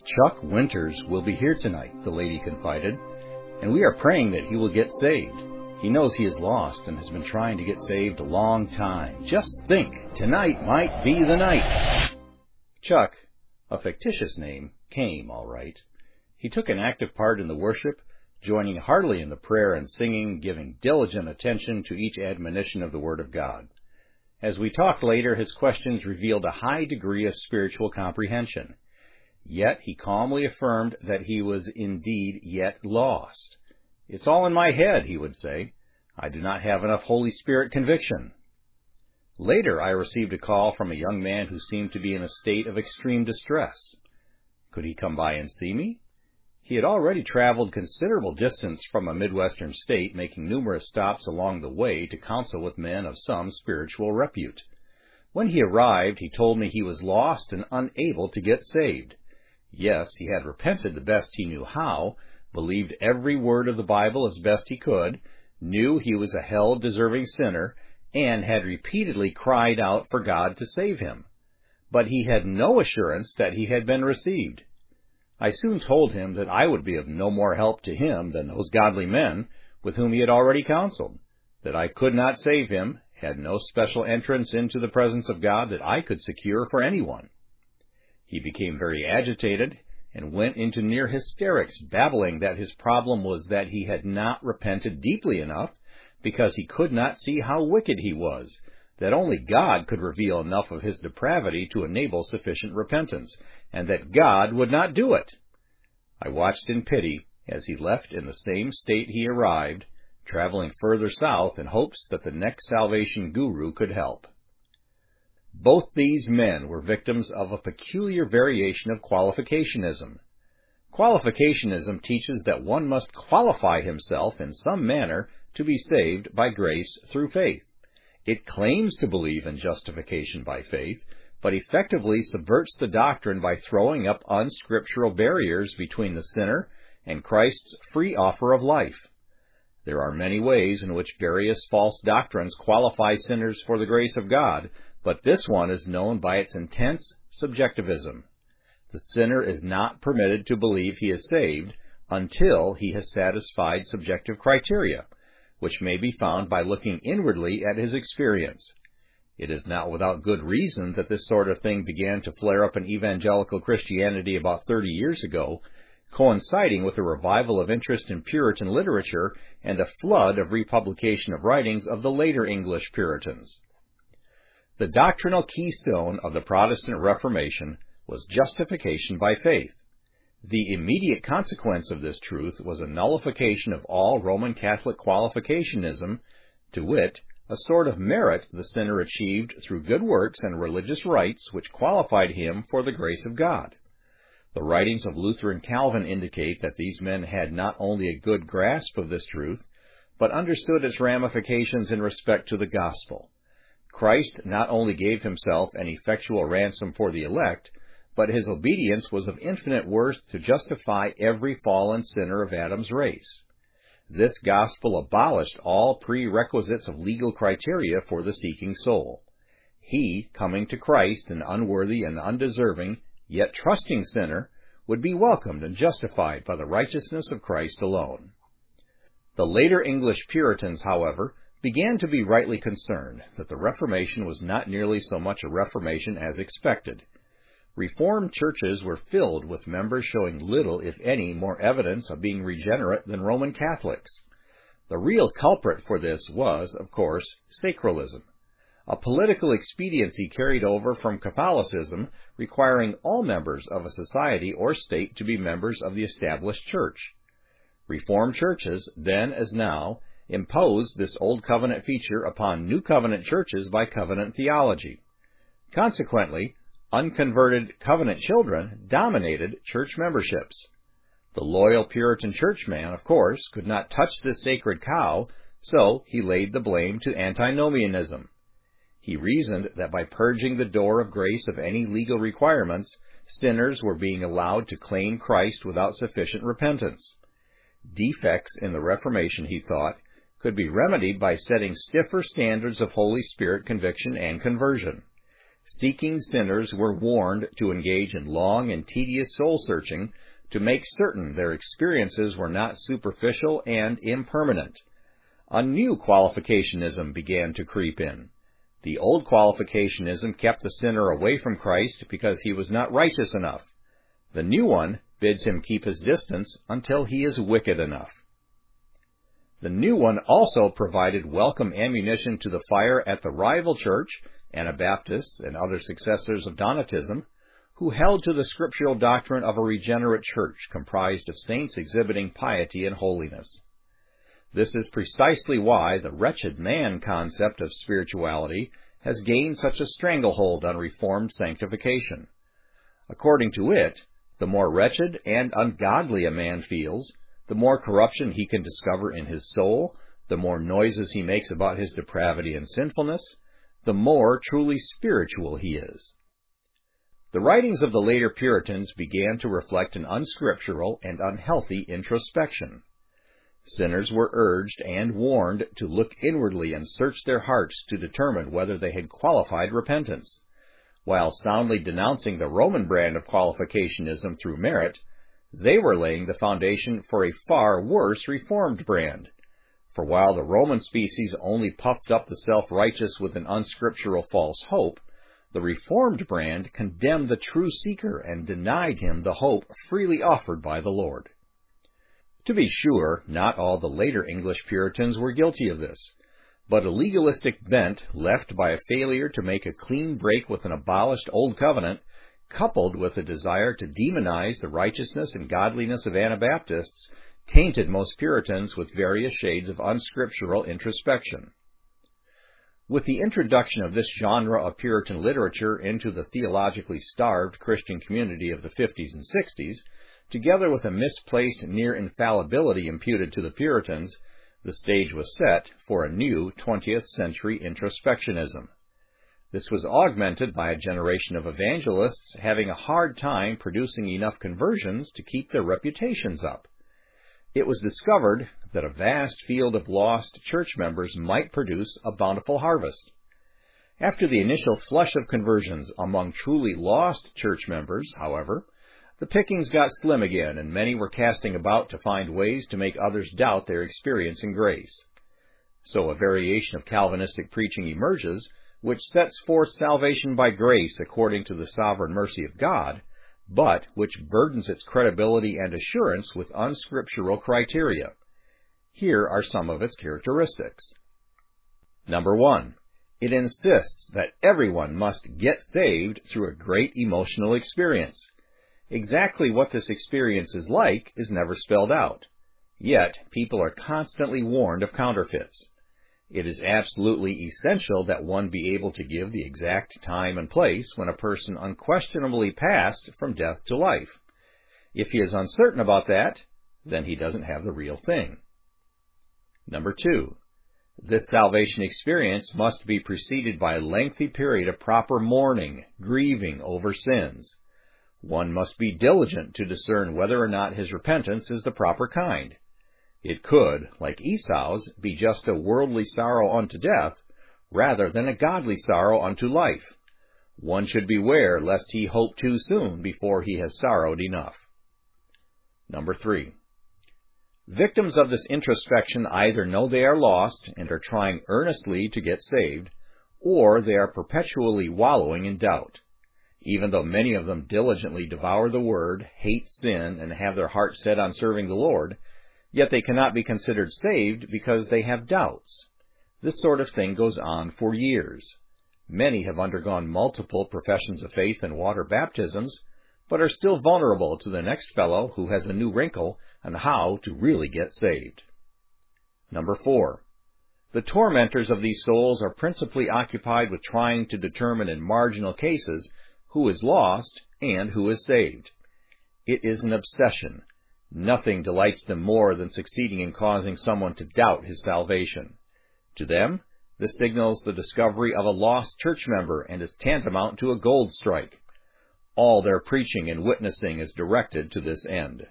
Chuck Winters will be here tonight, the lady confided, and we are praying that he will get saved. He knows he is lost and has been trying to get saved a long time. Just think, tonight might be the night. Chuck, a fictitious name, came all right. He took an active part in the worship, joining heartily in the prayer and singing, giving diligent attention to each admonition of the Word of God. As we talked later, his questions revealed a high degree of spiritual comprehension. Yet he calmly affirmed that he was indeed yet lost. "It's all in my head," he would say. "I do not have enough Holy Spirit conviction." Later, I received a call from a young man who seemed to be in a state of extreme distress. Could he come by and see me? He had already traveled considerable distance from a Midwestern state, making numerous stops along the way to counsel with men of some spiritual repute. When he arrived, he told me he was lost and unable to get saved. Yes, he had repented the best he knew how, believed every word of the Bible as best he could, knew he was a hell-deserving sinner, and had repeatedly cried out for God to save him. But he had no assurance that he had been received. I soon told him that I would be of no more help to him than those godly men with whom he had already counseled, that I could not save him, had no special entrance into the presence of God that I could secure for anyone. He became very agitated and went into near hysterics, babbling that his problem was that he had not repented deeply enough because he could not see how wicked he was, that only God could reveal enough of his depravity to enable sufficient repentance, and that God would not do it. I watched in pity as he left in the same state he arrived, traveling further south in hopes that the next salvation guru could help. Both these men were victims of a peculiar variation of qualificationism. Qualificationism teaches that one must qualify himself in some manner to be saved by grace through faith. It claims to believe in justification by faith, but effectively subverts the doctrine by throwing up unscriptural barriers between the sinner and Christ's free offer of life. There are many ways in which various false doctrines qualify sinners for the grace of God, but this one is known by its intense subjectivism. The sinner is not permitted to believe he is saved until he has satisfied subjective criteria, which may be found by looking inwardly at his experience. It is not without good reason that this sort of thing began to flare up in evangelical Christianity about 30 years ago, coinciding with a revival of interest in Puritan literature and a flood of republication of writings of the later English Puritans. The doctrinal keystone of the Protestant Reformation was justification by faith. The immediate consequence of this truth was a nullification of all Roman Catholic qualificationism, to wit, a sort of merit the sinner achieved through good works and religious rites which qualified him for the grace of God. The writings of Luther and Calvin indicate that these men had not only a good grasp of this truth, but understood its ramifications in respect to the gospel. Christ not only gave himself an effectual ransom for the elect, but his obedience was of infinite worth to justify every fallen sinner of Adam's race. This gospel abolished all prerequisites of legal criteria for the seeking soul. He, coming to Christ, an unworthy and undeserving, yet trusting sinner, would be welcomed and justified by the righteousness of Christ alone. The later English Puritans, however, began to be rightly concerned that the Reformation was not nearly so much a Reformation as expected. Reformed churches were filled with members showing little, if any, more evidence of being regenerate than Roman Catholics. The real culprit for this was, of course, sacralism, a political expediency carried over from Catholicism, requiring all members of a society or state to be members of the established church. Reformed churches, then as now, imposed this Old Covenant feature upon New Covenant churches by covenant theology. Consequently, unconverted covenant children dominated church memberships. The loyal Puritan churchman, of course, could not touch this sacred cow, so he laid the blame to antinomianism. He reasoned that by purging the door of grace of any legal requirements, sinners were being allowed to claim Christ without sufficient repentance. Defects in the Reformation, he thought, could be remedied by setting stiffer standards of Holy Spirit conviction and conversion. Seeking sinners were warned to engage in long and tedious soul-searching to make certain their experiences were not superficial and impermanent. A new qualificationism began to creep in. The old qualificationism kept the sinner away from Christ because he was not righteous enough. The new one bids him keep his distance until he is wicked enough. The new one also provided welcome ammunition to the fire at the rival church, Anabaptists and other successors of Donatism, who held to the scriptural doctrine of a regenerate church comprised of saints exhibiting piety and holiness. This is precisely why the wretched man concept of spirituality has gained such a stranglehold on Reformed sanctification. According to it, the more wretched and ungodly a man feels, the more corruption he can discover in his soul, the more noises he makes about his depravity and sinfulness, the more truly spiritual he is. The writings of the later Puritans began to reflect an unscriptural and unhealthy introspection. Sinners were urged and warned to look inwardly and search their hearts to determine whether they had qualified repentance. While soundly denouncing the Roman brand of qualificationism through merit, they were laying the foundation for a far worse Reformed brand. For while the Roman species only puffed up the self-righteous with an unscriptural false hope, the Reformed brand condemned the true seeker and denied him the hope freely offered by the Lord. To be sure, not all the later English Puritans were guilty of this, but a legalistic bent left by a failure to make a clean break with an abolished Old Covenant, coupled with a desire to demonize the righteousness and godliness of Anabaptists, tainted most Puritans with various shades of unscriptural introspection. With the introduction of this genre of Puritan literature into the theologically starved Christian community of the 50s and 60s, together with a misplaced near-infallibility imputed to the Puritans, the stage was set for a new 20th century introspectionism. This was augmented by a generation of evangelists having a hard time producing enough conversions to keep their reputations up. It was discovered that a vast field of lost church members might produce a bountiful harvest. After the initial flush of conversions among truly lost church members, however, the pickings got slim again, and many were casting about to find ways to make others doubt their experience in grace. So a variation of Calvinistic preaching emerges, which sets forth salvation by grace according to the sovereign mercy of God, but which burdens its credibility and assurance with unscriptural criteria. Here are some of its characteristics. Number 1. It insists that everyone must get saved through a great emotional experience. Exactly what this experience is like is never spelled out. Yet, people are constantly warned of counterfeits. It is absolutely essential that one be able to give the exact time and place when a person unquestionably passed from death to life. If he is uncertain about that, then he doesn't have the real thing. Number 2. This salvation experience must be preceded by a lengthy period of proper mourning, grieving over sins. One must be diligent to discern whether or not his repentance is the proper kind. It could, like Esau's, be just a worldly sorrow unto death, rather than a godly sorrow unto life. One should beware lest he hope too soon before he has sorrowed enough. Number 3. Victims of this introspection either know they are lost and are trying earnestly to get saved, or they are perpetually wallowing in doubt. Even though many of them diligently devour the Word, hate sin, and have their hearts set on serving the Lord, yet they cannot be considered saved because they have doubts. This sort of thing goes on for years. Many have undergone multiple professions of faith and water baptisms, but are still vulnerable to the next fellow who has a new wrinkle on how to really get saved. Number 4. The tormentors of these souls are principally occupied with trying to determine in marginal cases who is lost and who is saved. It is an obsession. Nothing delights them more than succeeding in causing someone to doubt his salvation. To them, this signals the discovery of a lost church member and is tantamount to a gold strike. All their preaching and witnessing is directed to this end.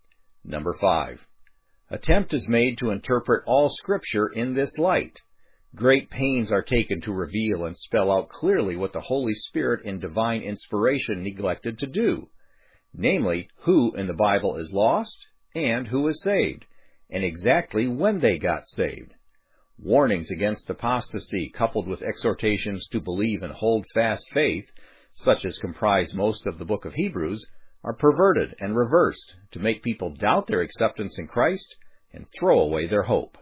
Number 5. Attempt is made to interpret all Scripture in this light. Great pains are taken to reveal and spell out clearly what the Holy Spirit in divine inspiration neglected to do, namely, who in the Bible is lost and who is saved, and exactly when they got saved. Warnings against apostasy, coupled with exhortations to believe and hold fast faith, such as comprise most of the book of Hebrews, are perverted and reversed to make people doubt their acceptance in Christ and throw away their hope.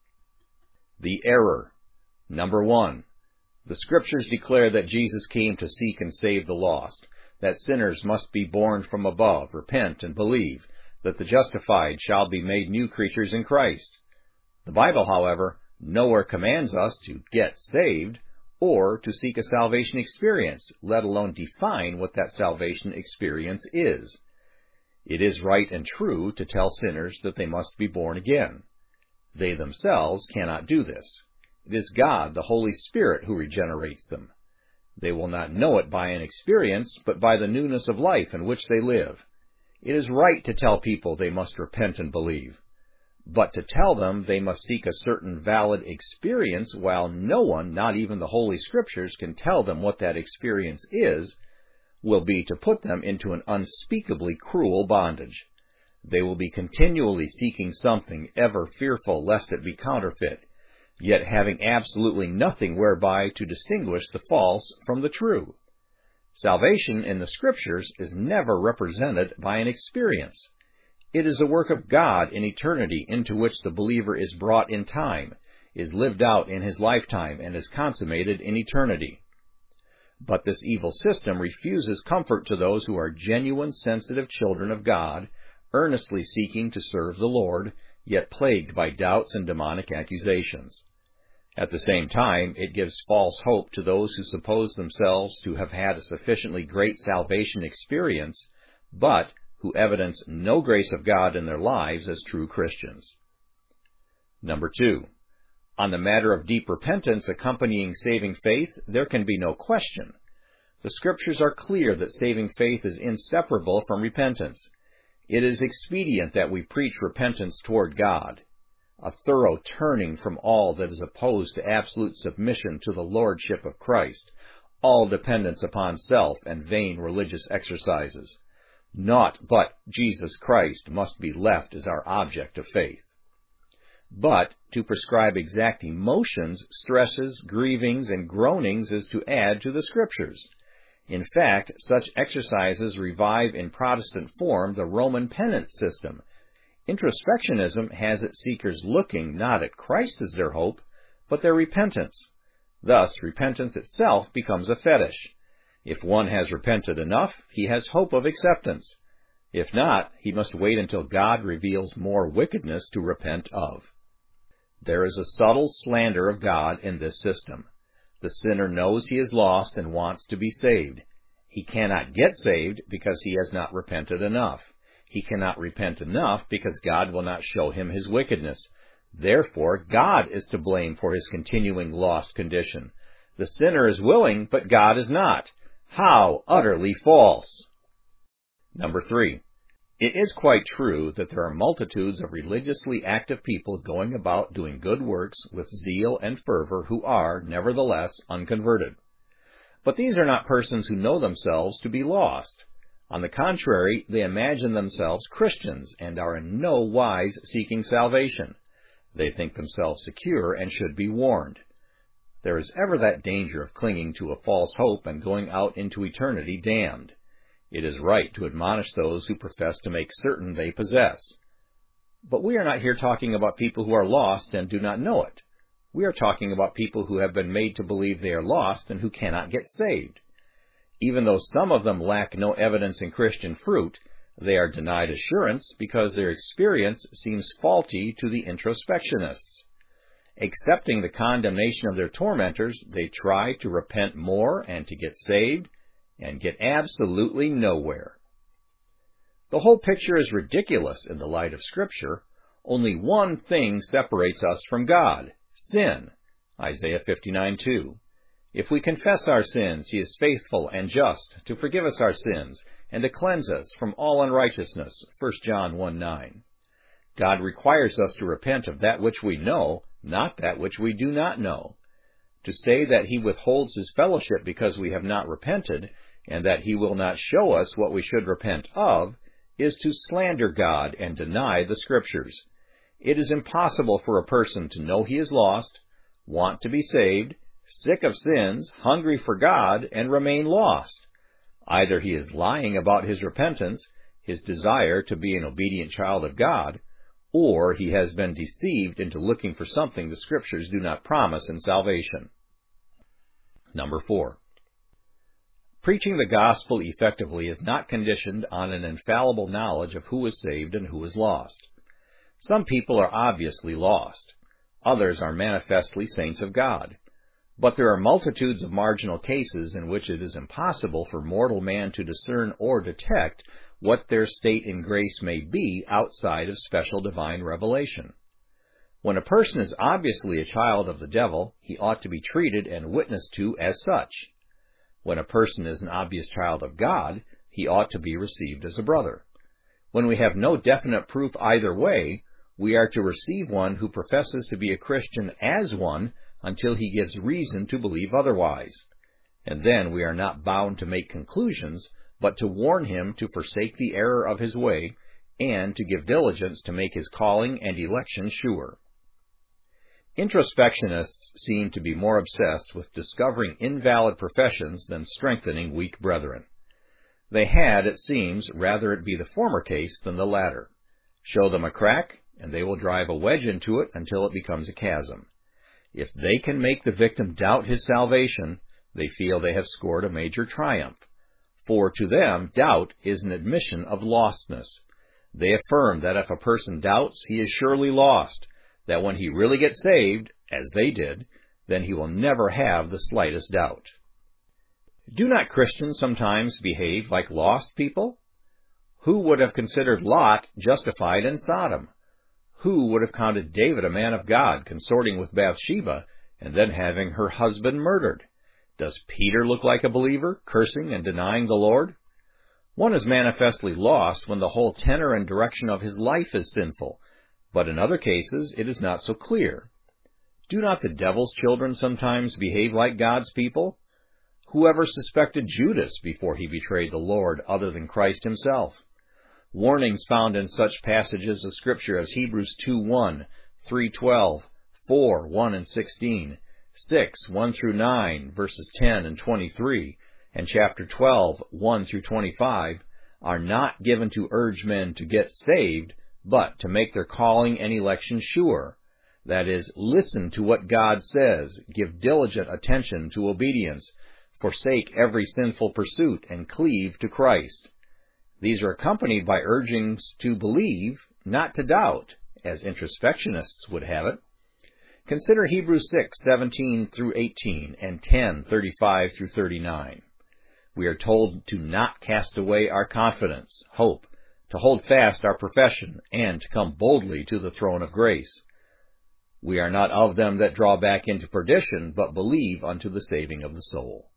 The error. Number 1. The Scriptures declare that Jesus came to seek and save the lost, that sinners must be born from above, repent, and believe, that the justified shall be made new creatures in Christ. The Bible, however, nowhere commands us to get saved or to seek a salvation experience, let alone define what that salvation experience is. It is right and true to tell sinners that they must be born again. They themselves cannot do this. It is God, the Holy Spirit, who regenerates them. They will not know it by an experience, but by the newness of life in which they live. It is right to tell people they must repent and believe. But to tell them they must seek a certain valid experience while no one, not even the Holy Scriptures, can tell them what that experience is, will be to put them into an unspeakably cruel bondage. They will be continually seeking something, ever fearful lest it be counterfeit, yet having absolutely nothing whereby to distinguish the false from the true. Salvation in the Scriptures is never represented by an experience. It is a work of God in eternity into which the believer is brought in time, is lived out in his lifetime, and is consummated in eternity. But this evil system refuses comfort to those who are genuine, sensitive children of God, earnestly seeking to serve the Lord, yet plagued by doubts and demonic accusations. At the same time, it gives false hope to those who suppose themselves to have had a sufficiently great salvation experience, but who evidence no grace of God in their lives as true Christians. Number 2. On the matter of deep repentance accompanying saving faith, there can be no question. The Scriptures are clear that saving faith is inseparable from repentance. It is expedient that we preach repentance toward God, a thorough turning from all that is opposed to absolute submission to the Lordship of Christ, all dependence upon self and vain religious exercises. Naught but Jesus Christ must be left as our object of faith. But to prescribe exact emotions, stresses, grievings, and groanings is to add to the Scriptures. In fact, such exercises revive in Protestant form the Roman penance system. Introspectionism has its seekers looking not at Christ as their hope, but their repentance. Thus, repentance itself becomes a fetish. If one has repented enough, he has hope of acceptance. If not, he must wait until God reveals more wickedness to repent of. There is a subtle slander of God in this system. The sinner knows he is lost and wants to be saved. He cannot get saved because he has not repented enough. He cannot repent enough because God will not show him his wickedness. Therefore, God is to blame for his continuing lost condition. The sinner is willing, but God is not. How utterly false! Number 3. It is quite true that there are multitudes of religiously active people going about doing good works with zeal and fervor who are, nevertheless, unconverted. But these are not persons who know themselves to be lost. On the contrary, they imagine themselves Christians and are in no wise seeking salvation. They think themselves secure and should be warned. There is ever that danger of clinging to a false hope and going out into eternity damned. It is right to admonish those who profess to make certain they possess. But we are not here talking about people who are lost and do not know it. We are talking about people who have been made to believe they are lost and who cannot get saved. Even though some of them lack no evidence in Christian fruit, they are denied assurance because their experience seems faulty to the introspectionists. Accepting the condemnation of their tormentors, they try to repent more and to get saved, and get absolutely nowhere. The whole picture is ridiculous in the light of Scripture. Only one thing separates us from God: sin. Isaiah 59:2. If we confess our sins, He is faithful and just to forgive us our sins and to cleanse us from all unrighteousness. 1 John 1:9. God requires us to repent of that which we know, not that which we do not know. To say that he withholds his fellowship because we have not repented, and that he will not show us what we should repent of, is to slander God and deny the Scriptures. It is impossible for a person to know he is lost, want to be saved, sick of sins, hungry for God, and remain lost. Either he is lying about his repentance, his desire to be an obedient child of God, or he has been deceived into looking for something the Scriptures do not promise in salvation. Number 4. Preaching the gospel effectively is not conditioned on an infallible knowledge of who is saved and who is lost. Some people are obviously lost. Others are manifestly saints of God. But there are multitudes of marginal cases in which it is impossible for mortal man to discern or detect what their state in grace may be outside of special divine revelation. When a person is obviously a child of the devil, he ought to be treated and witnessed to as such. When a person is an obvious child of God, he ought to be received as a brother. When we have no definite proof either way, we are to receive one who professes to be a Christian as one until he gives reason to believe otherwise. And then we are not bound to make conclusions, but to warn him to forsake the error of his way, and to give diligence to make his calling and election sure. Introspectionists seem to be more obsessed with discovering invalid professions than strengthening weak brethren. They had, it seems, rather it be the former case than the latter. Show them a crack, and they will drive a wedge into it until it becomes a chasm. If they can make the victim doubt his salvation, they feel they have scored a major triumph. For to them, doubt is an admission of lostness. They affirm that if a person doubts, he is surely lost, that when he really gets saved, as they did, then he will never have the slightest doubt. Do not Christians sometimes behave like lost people? Who would have considered Lot justified in Sodom? Who would have counted David a man of God, consorting with Bathsheba, and then having her husband murdered? Does Peter look like a believer, cursing and denying the Lord? One is manifestly lost when the whole tenor and direction of his life is sinful, but in other cases it is not so clear. Do not the devil's children sometimes behave like God's people? Whoever suspected Judas before he betrayed the Lord other than Christ himself? Warnings found in such passages of Scripture as Hebrews 2:1, 3:12, 4:1 and 16, 6:1 through 9, verses 10 and 23, and chapter 12, 1 through 25, are not given to urge men to get saved, but to make their calling and election sure. That is, listen to what God says, give diligent attention to obedience, forsake every sinful pursuit, and cleave to Christ. These are accompanied by urgings to believe, not to doubt, as introspectionists would have it. Consider Hebrews 6:17 through 18 and 10:35 through 39. We are told to not cast away our confidence, hope, to hold fast our profession, and to come boldly to the throne of grace. We are not of them that draw back into perdition, but believe unto the saving of the soul.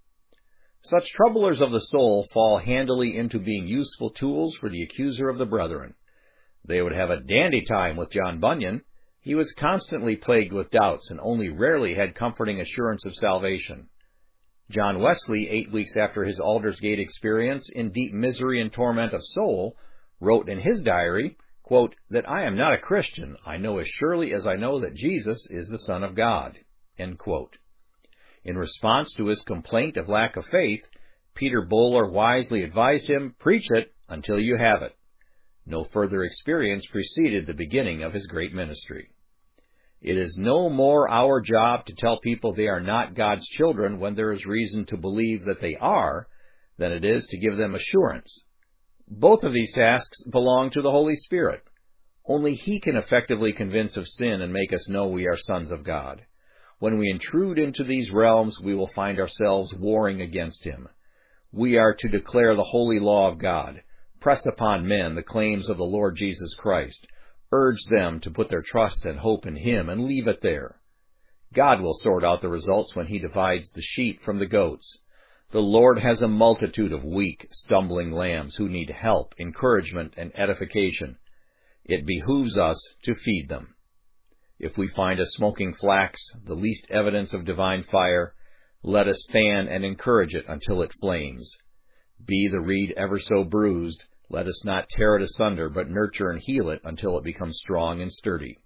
Such troublers of the soul fall handily into being useful tools for the accuser of the brethren. They would have a dandy time with John Bunyan. He was constantly plagued with doubts and only rarely had comforting assurance of salvation. John Wesley, 8 weeks after his Aldersgate experience, in deep misery and torment of soul, wrote in his diary, quote, "That I am not a Christian, I know as surely as I know that Jesus is the Son of God." End quote. In response to his complaint of lack of faith, Peter Böhler wisely advised him, "Preach it until you have it." No further experience preceded the beginning of his great ministry. It is no more our job to tell people they are not God's children when there is reason to believe that they are, than it is to give them assurance. Both of these tasks belong to the Holy Spirit. Only He can effectively convince of sin and make us know we are sons of God. When we intrude into these realms, we will find ourselves warring against Him. We are to declare the holy law of God, press upon men the claims of the Lord Jesus Christ, urge them to put their trust and hope in Him, and leave it there. God will sort out the results when He divides the sheep from the goats. The Lord has a multitude of weak, stumbling lambs who need help, encouragement, and edification. It behooves us to feed them. If we find a smoking flax, the least evidence of divine fire, let us fan and encourage it until it flames. Be the reed ever so bruised, let us not tear it asunder, but nurture and heal it until it becomes strong and sturdy.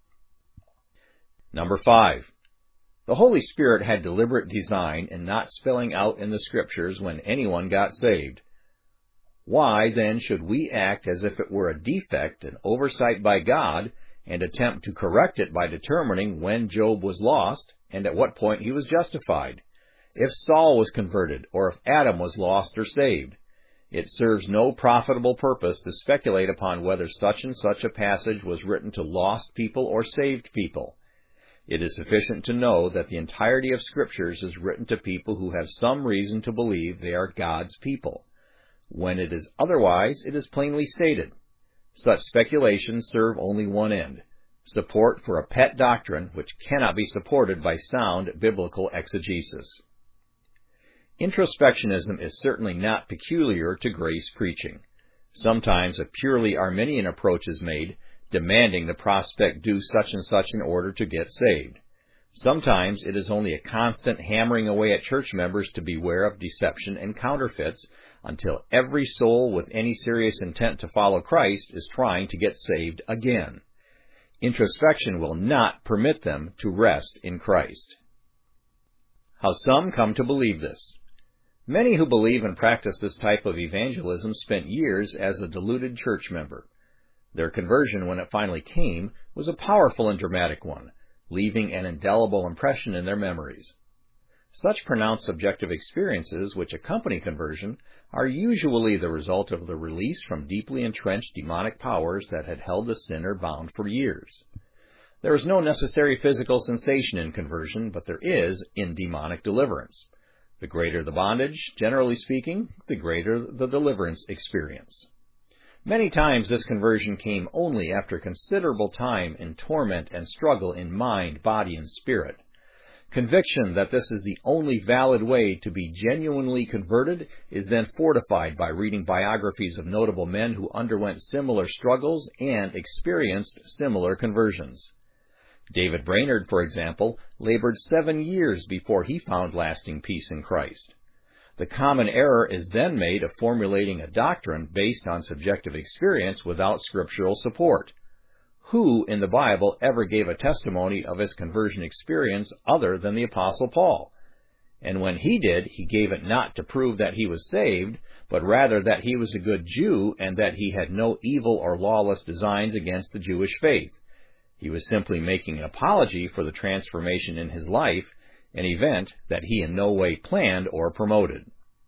Number 5. The Holy Spirit had deliberate design in not spelling out in the Scriptures when anyone got saved. Why, then, should we act as if it were a defect, an oversight by God, and attempt to correct it by determining when Job was lost and at what point he was justified? If Saul was converted, or if Adam was lost or saved? It serves no profitable purpose to speculate upon whether such and such a passage was written to lost people or saved people. It is sufficient to know that the entirety of Scriptures is written to people who have some reason to believe they are God's people. When it is otherwise, it is plainly stated. Such speculations serve only one end: support for a pet doctrine which cannot be supported by sound biblical exegesis. Introspectionism is certainly not peculiar to grace preaching. Sometimes a purely Arminian approach is made, demanding the prospect do such and such in order to get saved. Sometimes it is only a constant hammering away at church members to beware of deception and counterfeits until every soul with any serious intent to follow Christ is trying to get saved again. Introspection will not permit them to rest in Christ. How some come to believe this. Many who believe and practice this type of evangelism spent years as a deluded church member. Their conversion, when it finally came, was a powerful and dramatic one, leaving an indelible impression in their memories. Such pronounced subjective experiences which accompany conversion are usually the result of the release from deeply entrenched demonic powers that had held the sinner bound for years. There is no necessary physical sensation in conversion, but there is in demonic deliverance. The greater the bondage, generally speaking, the greater the deliverance experience. Many times this conversion came only after considerable time in torment and struggle in mind, body, and spirit. Conviction that this is the only valid way to be genuinely converted is then fortified by reading biographies of notable men who underwent similar struggles and experienced similar conversions. David Brainerd, for example, labored 7 years before he found lasting peace in Christ. The common error is then made of formulating a doctrine based on subjective experience without scriptural support. Who in the Bible ever gave a testimony of his conversion experience other than the Apostle Paul? And when he did, he gave it not to prove that he was saved, but rather that he was a good Jew and that he had no evil or lawless designs against the Jewish faith. He was simply making an apology for the transformation in his life, an event that he in no way planned or promoted.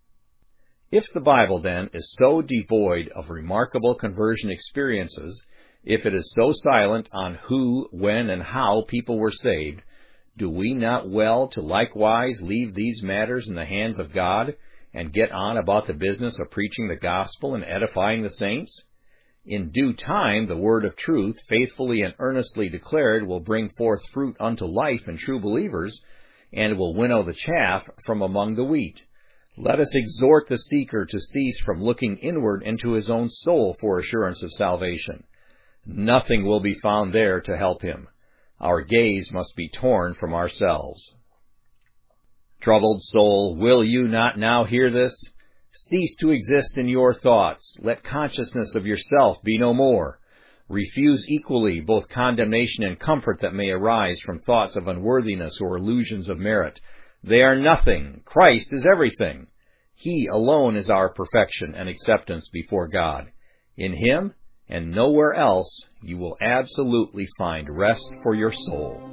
If the Bible, then, is so devoid of remarkable conversion experiences, if it is so silent on who, when, and how people were saved, do we not well to likewise leave these matters in the hands of God and get on about the business of preaching the gospel and edifying the saints? In due time, the word of truth, faithfully and earnestly declared, will bring forth fruit unto life in true believers, and will winnow the chaff from among the wheat. Let us exhort the seeker to cease from looking inward into his own soul for assurance of salvation. Nothing will be found there to help him. Our gaze must be torn from ourselves. Troubled soul, will you not now hear this? Cease to exist in your thoughts. Let consciousness of yourself be no more. Refuse equally both condemnation and comfort that may arise from thoughts of unworthiness or illusions of merit. They are nothing. Christ is everything. He alone is our perfection and acceptance before God. In Him and nowhere else you will absolutely find rest for your soul.